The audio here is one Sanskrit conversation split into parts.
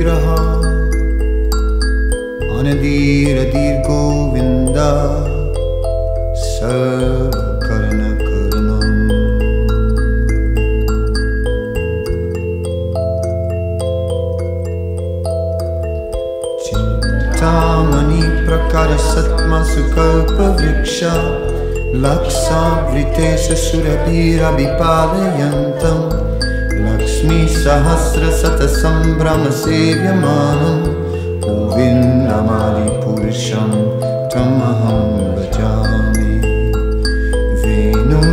विग्रहा अनधीरधीर गोविंदा सर्वकरणकरणम् चिन्तामणि प्रकार सत्मा सुकल्पवृक्षा लक्षावृतेश सुरभिरभिपालयन्तम् लक्ष्मी सहस्र शतसंभ्रम सेव्यमानं गोविन्दमादिपुरुषं तमहं भजामि वेणुं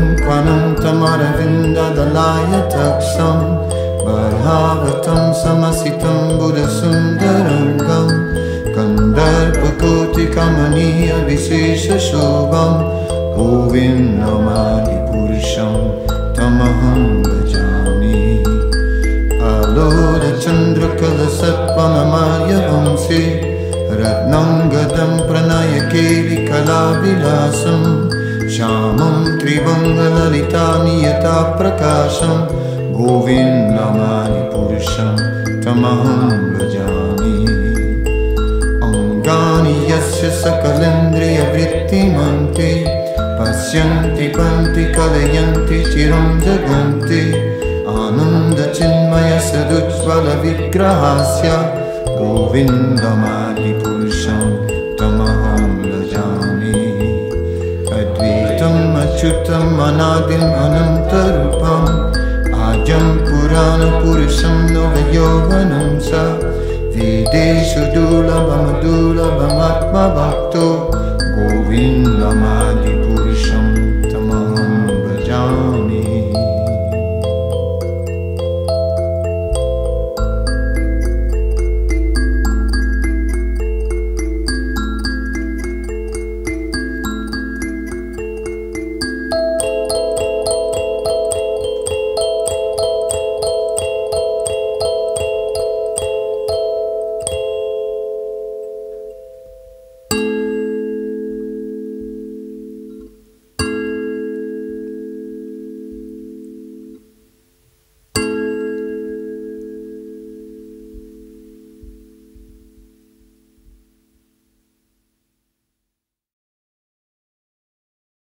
क्वनन्तमरविन्ददलायतक्षं बर्हावतं समसितं बुधसुन्दरङ्गं कन्दर्पकोटिकमनीयविशेषशोभं गोविन्दमादिपुरुषं तमहं भजामि आलोरचन्द्रकलसत्त्वममार्यवंशे रत्नं गतं प्रणयकेलिकलाविलासं श्यामं त्रिभङ्गललितानियताप्रकाशं गोविन्दमादिपुरुषं तमहं भजामि अङ्गानि यस्य सकलेन्द्रियवृत्तिमन्ते पश्यन्ति पन्ति कलयन्ति चिरं जगन्ति आनन्दचिन्मय सदुज्ज्वलविग्रहस्य गोविन्दमादिपुरुषं तमहं भजामि अद्वैतम् अच्युतम् अनादिम् अनन्तरूपम् आद्यं पुराणपुरुषं नवयौवनं स वेदेषु दुर्लभमदुर्लभमात्मभक्तो गोविन्दमादिपुरुषं